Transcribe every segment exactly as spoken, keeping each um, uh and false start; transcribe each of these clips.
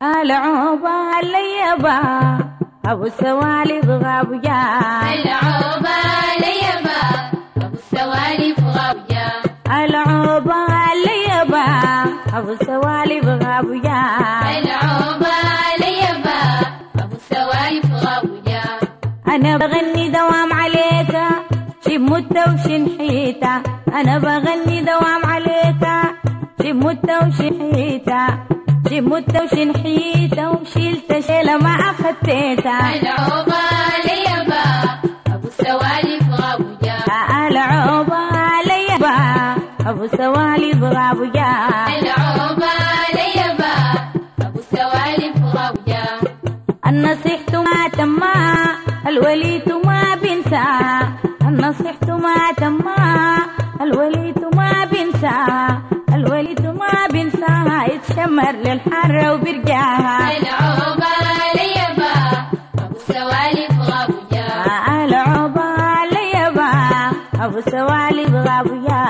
العوبة ليبا أبو السوالف غابجا العوبة ليبا أبو السوالف غابجا العوبة ليبا أبو السوالف غابجا العوبة ليبا أبو السوالف غابجا أنا بغني دوام عليك شي مت وشنحيتا أنا بغني دوام عليك شي مت وشنحيتا شي مت وشنحيتا وشيلت شيلة ما أخدتيتا العوبة ليبا أبو السوالف غابجا العوبة ليبا أبو السوالف غابجا العوبة ليبا أبو السوالف غابجا النصيحة ما تما الوليد ما بنسى النصيحة ما تما الوليد ما بنسى الوليد ما بنساها يتشمر للحر وبرجاها العوبة ليبا أبو السوالف غابجا العوبة ليبا أبو السوالف غابجا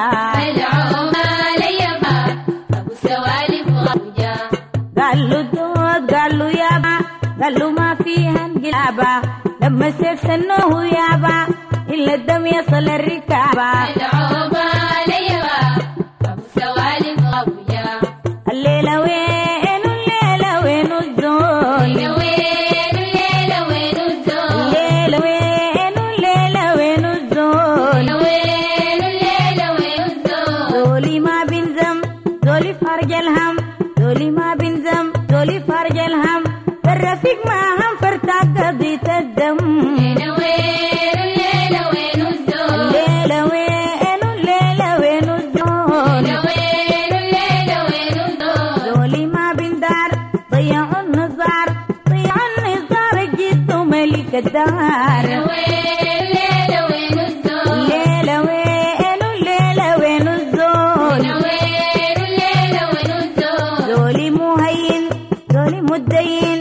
العوبة ليبا أبو السوالف غابجا قال له الدود قال له يابا قال له ما فيها انقلابا لما السيف سنوه يابا إلا الدم يصل الركابة العوبة ليبا أبو السوالف غابجا الليلة وين الليلة وين الزول الليلة وين الليلة وين الزول الليلة وين الليلة وين الزول الليلة وين الليلة وين الزول زولي ما بنزم زولي فرج الهم زولي ما بنزم زولي فرج الهم الرفيق ما هم فرتاق قضيت الدم الليلة وين الليلة وين الزول الليلة وين الليلة وين الزول الليلة وين الليلة وين الزول زولي ما بندار ضيعوا النظار ضيعوا النظار جدوا ملك الدار الليلة وين الليلة وين الزول الليلة وين الليلة وين الزول الليلة وين الليلة وين الزول زولي مهين زولي مدين